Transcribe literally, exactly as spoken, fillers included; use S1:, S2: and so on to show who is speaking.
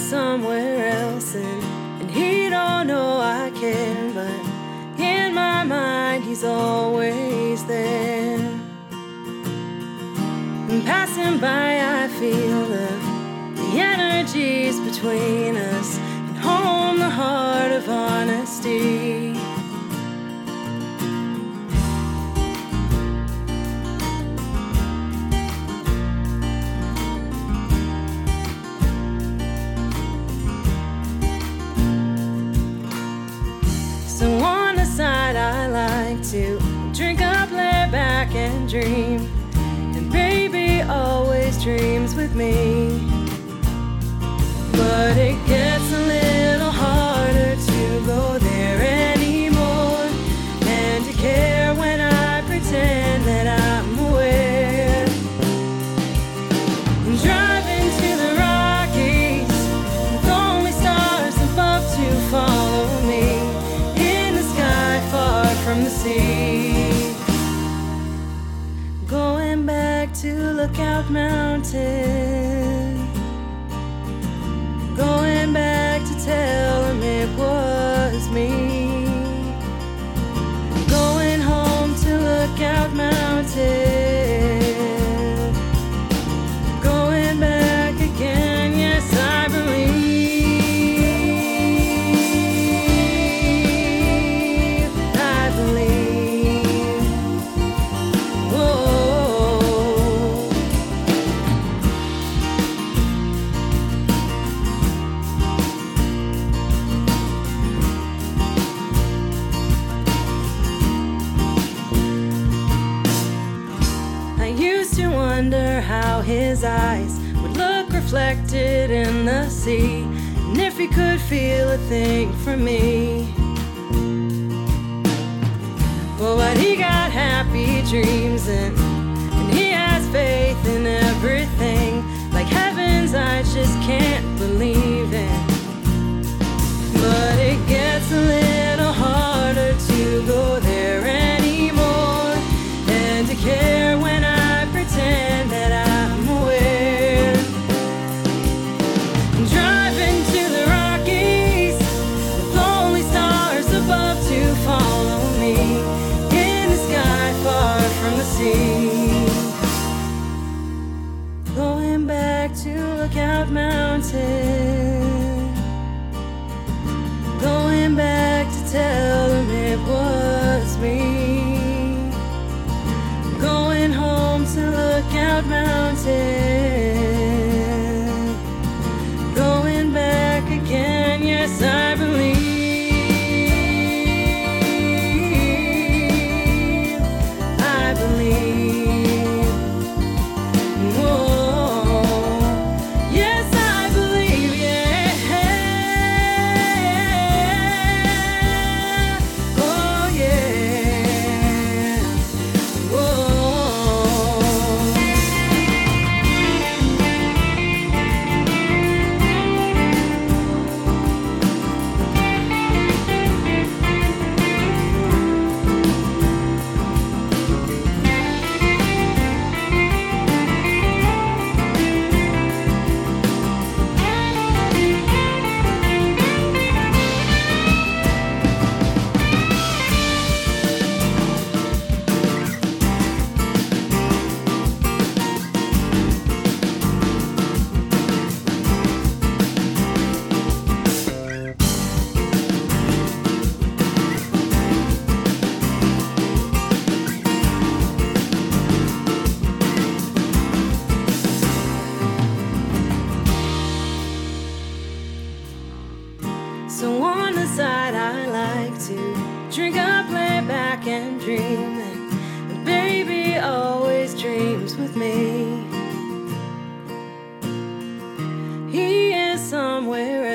S1: somewhere else, and, and he don't know I care, but in my mind he's always there. And passing by I feel the, the energies between us, and home the heart of honesty. So on the side I like to drink up, lay back and dream, and baby always dreams with me. But it gets a little harder to go there anymore, and to care when I pretend that I'm aware. And driving to the Rockies with only stars above to follow me, from the sea. Going back to Lookout Mountain, going back to tell him it was me. Going home to Lookout Mountain, going back again, yes I believe. Wonder how his eyes would look reflected in the sea, and if he could feel a thing for me. Well, but he got happy dreams, and, and he has faith in everything, like heavens I just can't believe in. But it gets a little harder to go there anymore, and to care when I pretend that I'm aware. Driving to the Rockies with only stars above to follow me, in the sky far from the sea. Going back to Lookout Mountain, going back to tell them it was me. Going home to Lookout Mountain, going back again, yes I believe. I believe. Whoa. Yes I believe, yeah. Oh yeah. Whoa. So on the side I like to drink up, lay back and dream, and baby always dreams with me. He is somewhere